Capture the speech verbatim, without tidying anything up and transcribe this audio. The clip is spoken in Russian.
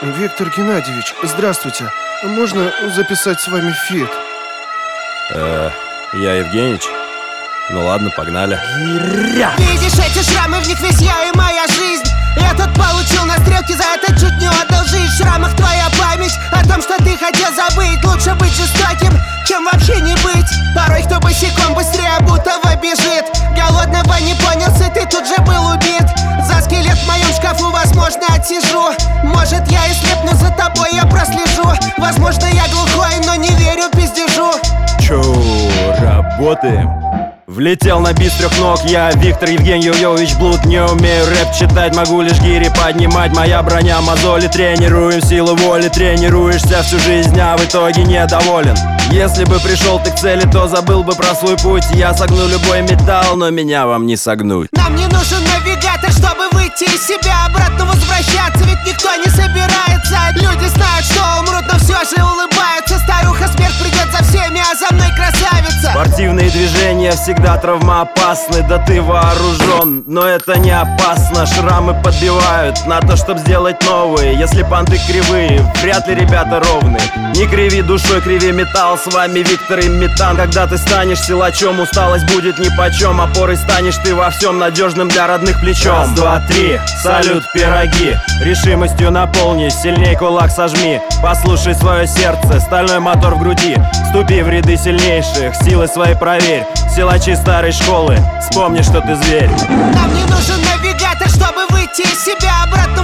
Виктор Геннадьевич, здравствуйте. Можно записать с вами фит? Э, я Евгеньевич. Ну ладно, погнали. Видишь эти шрамы, в них весь я и моя жизнь. Этот получил на стрелке, за это чуть не отдал жизнь. В шрамах твоя память о том, что ты хотел забыть. Лучше быть жестоким, чем вообще не быть. Порой кто босиком быстрее будто бы бежит. Голодного не понял, ты тут же был убит. За скелет в моем шкафу, возможно, отсижу. Может, я и слепну, за тобой я прослежу. Возможно, я глухой, но не верю пиздежу. Чоу, работаем. Влетел на бит с трех ног, я Виктор Евгеньевич Блуд. Не умею рэп читать, могу лишь гири поднимать. Моя броня мозоли, тренируем силу воли. Тренируешься всю жизнь, а в итоге недоволен. Если бы пришел ты к цели, то забыл бы про свой путь. Я согну любой металл, но меня вам не согнуть. Нам не нужен навигатор, чтобы выйти из себя. Обратно возвращаться, ведь никто не собирается. Люди знают, что умрут, но все же улыбаются. Старуха смерть придет за всеми, а за мной красавица. Спортивные движения всегда травмоопасны. Да ты вооружен, но это не опасно. Шрамы подбивают на то, чтоб сделать новые. Если понты кривые, вряд ли ребята ровные. Не криви душой, криви металл. С вами Виктор и Метан. Когда ты станешь силачом, усталость будет нипочем. Опорой станешь ты во всем, надежным для родных плечом. Раз, два, три, салют, пироги. Решимостью наполнись, сильней кулак сожми. Послушай свое сердце, стальной мотор в груди. Вступи в ряды сильнейших, силы свои проверь. Силачи старой школы, вспомни, что ты зверь. Нам не нужен навигатор, чтобы выйти из себя. Обратно